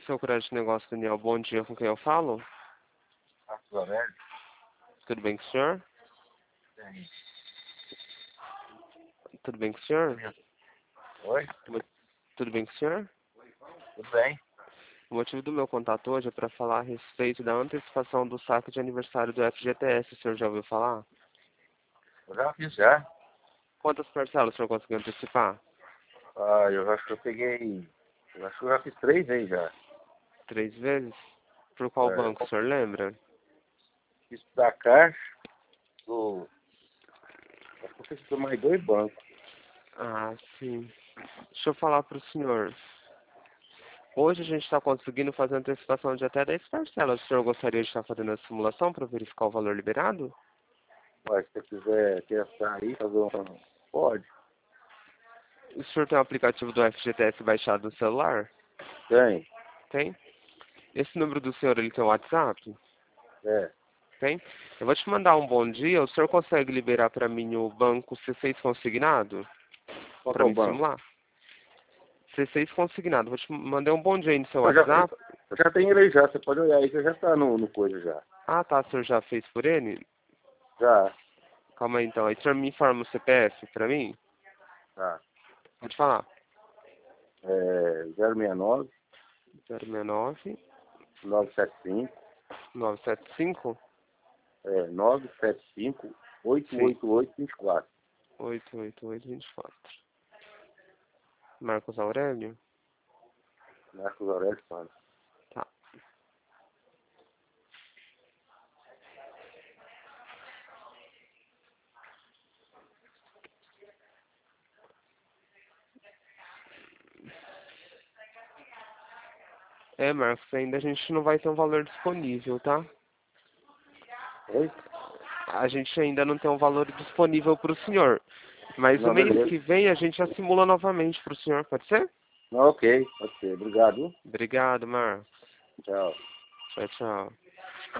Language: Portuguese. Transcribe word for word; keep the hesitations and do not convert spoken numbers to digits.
Seu crédito de negócio, Daniel, bom dia, com quem eu falo? Marcos Aurélio? Tudo bem com o senhor? Sim. Tudo bem com o senhor? Oi? Tudo bem com o senhor? Tudo bem? O motivo do meu contato hoje é para falar a respeito da antecipação do saque de aniversário do F G T S. O senhor já ouviu falar? Eu já fiz já. Quantas parcelas o senhor conseguiu antecipar? Ah, eu acho que eu peguei. Eu acho que eu já fiz três vezes já. Três vezes? Por qual É, banco, o senhor lembra? fiz da Caixa, do. Acho que eu fiz por mais dois bancos. Ah, sim. Deixa eu falar para o senhor. Hoje a gente está conseguindo fazer antecipação de até dez parcelas. O senhor gostaria de estar fazendo a simulação para verificar o valor liberado? Mas se você quiser testar aí, fazer um. Pode? O senhor tem o aplicativo do F G T S baixado no celular? Tem. Tem? Esse número do senhor, ele tem o WhatsApp? É. Tem? Eu vou te mandar um bom dia. O senhor consegue liberar para mim o banco C seis consignado? Qual que Para é o me banco? simular? C seis consignado. Vou te mandar um bom dia aí no seu Eu já, WhatsApp. eu já tenho ele aí já, você pode olhar aí que já tá no, no coisa já. Ah, tá. O senhor já fez por ele? Já. Calma aí, então. Aí o senhor me informa o C P F para mim? Tá. Pode falar. É zero seis nove, zero seis nove, nove sete cinco, nove sete cinco, é, nove sete cinco, oito sim, oito oito dois quatro. oito oito oito dois quatro. Marcos Aurélio? Marcos Aurélio Santos. Tá. É, Marcos, ainda a gente não vai ter um valor disponível, tá? Oi? A gente ainda não tem um valor disponível para o senhor. Mas o Não, mês beleza. que vem a gente já simula novamente para o senhor, pode ser? Não, ok, pode ser. Obrigado. Obrigado, Marcos. Tchau. Tchau, tchau.